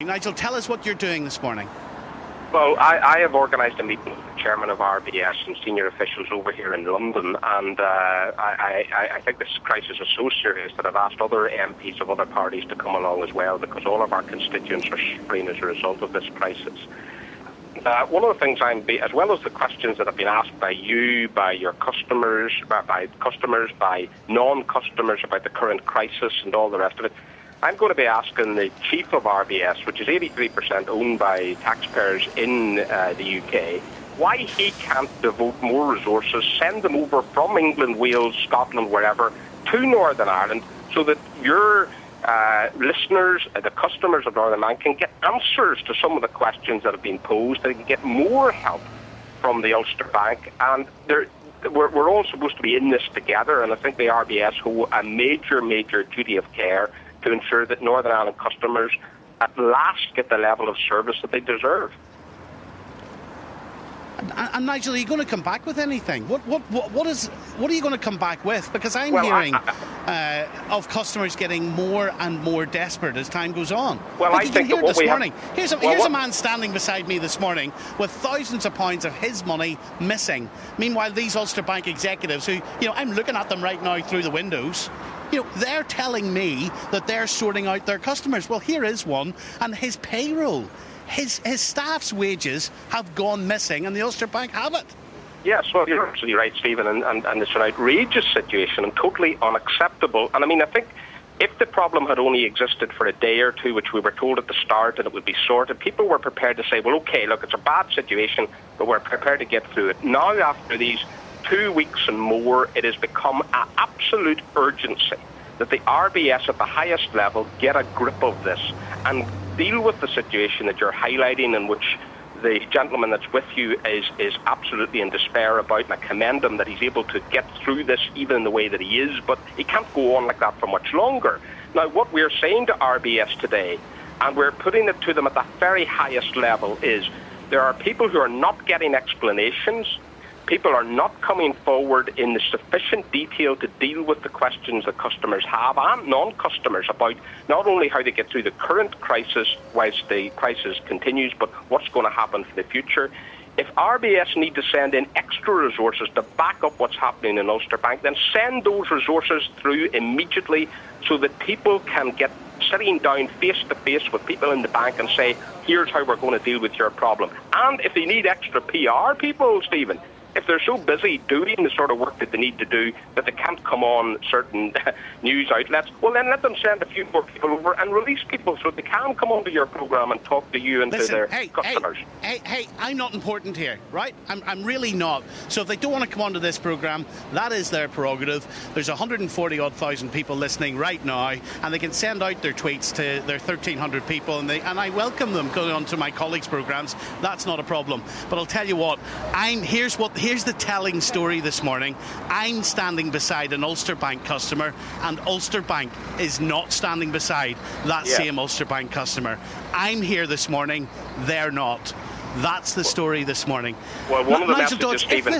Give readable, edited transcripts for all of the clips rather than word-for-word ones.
Nigel, tell us what you're doing this morning. Well, I have organised a meeting with the chairman of RBS and senior officials over here in London, and I think this crisis is so serious that I've asked other MPs of other parties to come along as well, because all of our constituents are suffering as a result of this crisis. One of the things as well as the questions that have been asked by you, by your customers, by non-customers about the current crisis and all the rest of it, I'm going to be asking the chief of RBS, which is 83% owned by taxpayers in the UK, why he can't devote more resources, send them over from England, Wales, Scotland, wherever, to Northern Ireland, so that your listeners, the customers of Northern Ireland, can get answers to some of the questions that have been posed. They can get more help from the Ulster Bank, and we're all supposed to be in this together, and I think the RBS hold a major duty of care to ensure that Northern Ireland customers at last get the level of service that they deserve. And Nigel, are you going to come back with anything? What are you going to come back with? Because I'm hearing of customers getting more and more desperate as time goes on. Well, I think that what we have... Here's a man standing beside me this morning with thousands of pounds of his money missing. Meanwhile, these Ulster Bank executives, who, I'm looking at them right now through the windows, they're telling me that they're sorting out their customers. Well, here is one, and his payroll, his staff's wages have gone missing, and the Ulster Bank have it. Yes, well, you're absolutely right, Stephen, and it's an outrageous situation and totally unacceptable. And I think if the problem had only existed for a day or two, which we were told at the start and it would be sorted, people were prepared to say, well, okay, look, it's a bad situation, but we're prepared to get through it. Now, after these 2 weeks and more, it has become an absolute urgency that the RBS at the highest level get a grip of this and deal with the situation that you're highlighting, in which the gentleman that's with you is absolutely in despair about, and I commend him that he's able to get through this even in the way that he is, but he can't go on like that for much longer. Now, what we're saying to RBS today, and we're putting it to them at the very highest level, is there are people who are not getting explanations. People are not coming forward in the sufficient detail to deal with the questions that customers have and non-customers about not only how to get through the current crisis whilst the crisis continues, but what's going to happen for the future. If RBS need to send in extra resources to back up what's happening in Ulster Bank, then send those resources through immediately so that people can get sitting down face-to-face with people in the bank and say, here's how we're going to deal with your problem. And if they need extra PR people, Stephen, if they're so busy doing the sort of work that they need to do that they can't come on certain news outlets, well, then let them send a few more people over and release people so they can come onto your programme and talk to you and to their customers. Hey, I'm not important here, right? I'm really not. So if they don't want to come onto this programme, that is their prerogative. There's 140-odd thousand people listening right now, and they can send out their tweets to their 1,300 people, and I welcome them going onto my colleagues' programmes. That's not a problem. But I'll tell you what, here's the telling story this morning. I'm standing beside an Ulster Bank customer, and Ulster Bank is not standing beside that same Ulster Bank customer. I'm here this morning, they're not. That's the story this morning. Well, one of the Nigel messages, Stephen,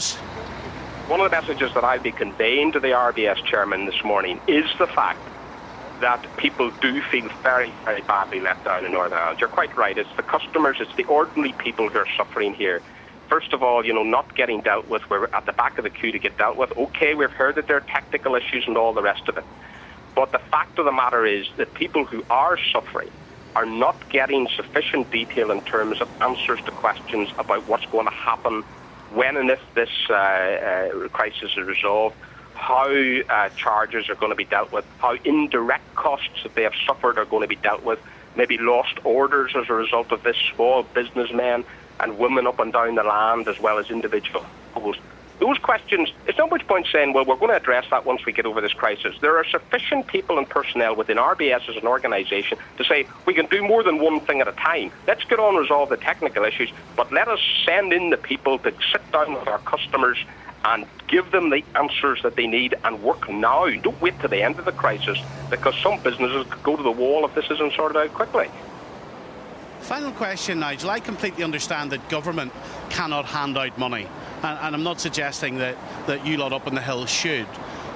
one of the messages that I'll be conveying to the RBS chairman this morning is the fact that people do feel very, very badly let down in Northern Ireland. You're quite right. It's the customers, it's the ordinary people who are suffering here. First of all, not getting dealt with. We're at the back of the queue to get dealt with. Okay, we've heard that there are technical issues and all the rest of it. But the fact of the matter is that people who are suffering are not getting sufficient detail in terms of answers to questions about what's going to happen when and if this crisis is resolved, how charges are going to be dealt with, how indirect costs that they have suffered are going to be dealt with, maybe lost orders as a result of this, small businessmen and women up and down the land, as well as individuals. Those questions, it's not much point saying, well, we're going to address that once we get over this crisis. There are sufficient people and personnel within RBS as an organisation to say, we can do more than one thing at a time. Let's get on and resolve the technical issues, but let us send in the people to sit down with our customers and give them the answers that they need and work now. Don't wait to the end of the crisis, because some businesses could go to the wall if this isn't sorted out quickly. Final question, Nigel. I completely understand that government cannot hand out money, and I'm not suggesting that you lot up on the Hill should.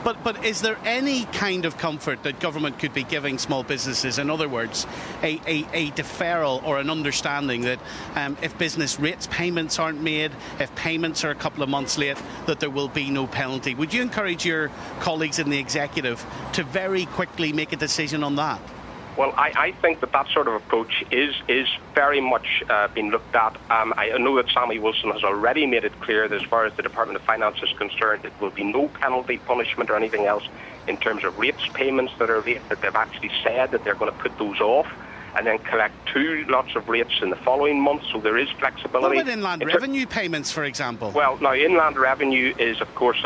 But is there any kind of comfort that government could be giving small businesses? In other words, a deferral or an understanding that if business rates payments aren't made, if payments are a couple of months late, that there will be no penalty? Would you encourage your colleagues in the executive to very quickly make a decision on that? Well, I think that sort of approach is very much being looked at. I know that Sammy Wilson has already made it clear that as far as the Department of Finance is concerned, it will be no penalty, punishment or anything else in terms of rates payments that are late, that they've actually said that they're going to put those off and then collect 2 lots of rates in the following month, so there is flexibility. What about inland revenue payments, for example? Well, now, inland revenue is, of course,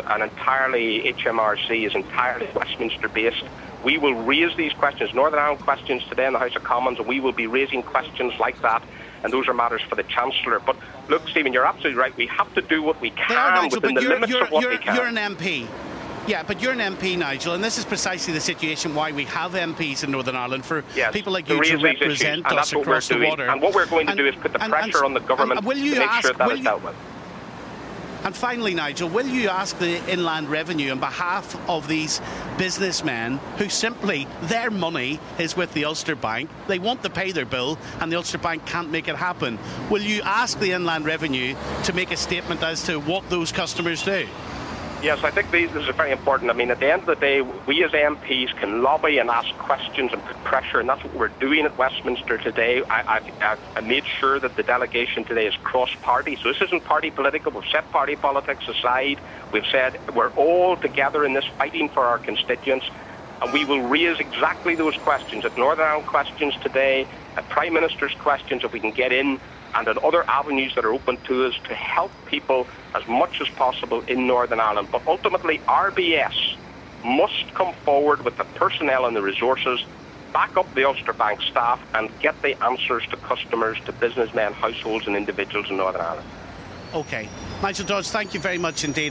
HMRC is entirely Westminster-based. We will raise these questions, Northern Ireland questions today in the House of Commons, and we will be raising questions like that, and those are matters for the Chancellor. But look, Stephen, you're absolutely right. We have to do what we can within the limits of what we can. You're an MP. Yeah, but you're an MP, Nigel, and this is precisely the situation why we have MPs in Northern Ireland, for people like you to represent us across the water. And what we're going to do is put the pressure on the government to make sure that is dealt with. And finally, Nigel, will you ask the Inland Revenue on behalf of these businessmen who simply, their money is with the Ulster Bank, they want to pay their bill and the Ulster Bank can't make it happen, will you ask the Inland Revenue to make a statement as to what those customers do? Yes, I think this is very important. I mean, at the end of the day, we as MPs can lobby and ask questions and put pressure, and that's what we're doing at Westminster today. I made sure that the delegation today is cross-party, so this isn't party political. We've set party politics aside. We've said we're all together in this fighting for our constituents, and we will raise exactly those questions at Northern Ireland questions today, at Prime Minister's questions if we can get in, and at other avenues that are open to us to help people as much as possible in Northern Ireland. But ultimately, RBS must come forward with the personnel and the resources, back up the Ulster Bank staff, and get the answers to customers, to businessmen, households and individuals in Northern Ireland. OK. Nigel Dodds, thank you very much indeed.